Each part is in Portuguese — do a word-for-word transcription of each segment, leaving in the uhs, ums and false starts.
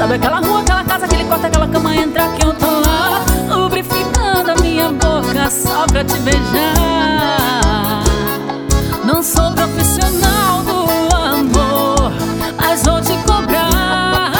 Sabe aquela rua, aquela casa, aquele quarto, aquela cama, entra que eu tô lá, lubrificando a minha boca só pra te beijar. Não sou profissional do amor, mas vou te cobrar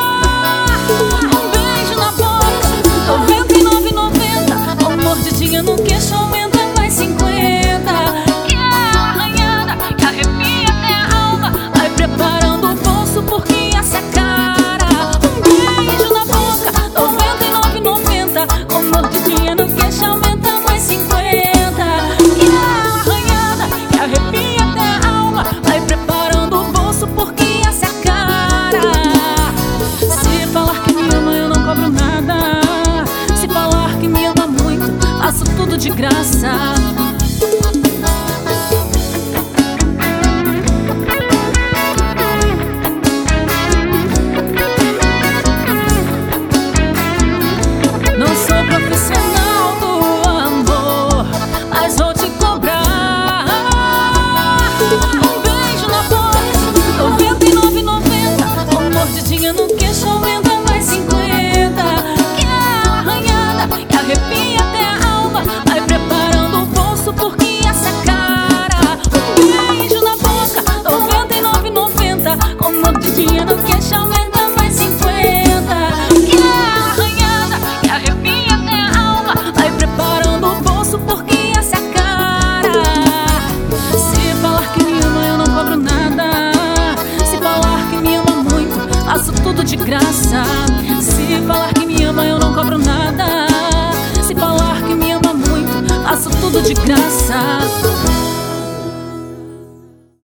um beijo na boca, noventa e nove e noventa. Uma mordidinha no queixo aumenta mais cinquenta. E a arranhada que arrepia até a alma, vai preparando o bolso porque essa é cara. Um beijo na boca, noventa e nove e noventa. Uma mordidinha no queixo aumenta mais cinquenta. E a arranhada que arrepia até a alma, vai preparando o bolso porque essa é cara. Se falar que me ama eu não cobro nada, se falar que me ama muito, faço tudo de graça. Não sou profissional do amor, mas vou te cobrar um beijo na boca, noventa e nove e noventa. Uma mordidinha no queixo aumenta mais cinquenta. Que é a arranhada que arrepia até a alma, vai preparando o bolso porque essa é cara. Um beijo na boca, noventa e nove e noventa. Uma mordidinha no queixo aumenta mais cinquenta. Que é a arranhada que arrepia até a alma, vai preparando o bolso porque essa é cara. Se falar que me ama eu não cobro nada, se falar que me ama muito, faço tudo de graça. Se falar que me ama eu não cobro nada, se falar que me ama muito, faço tudo de graça.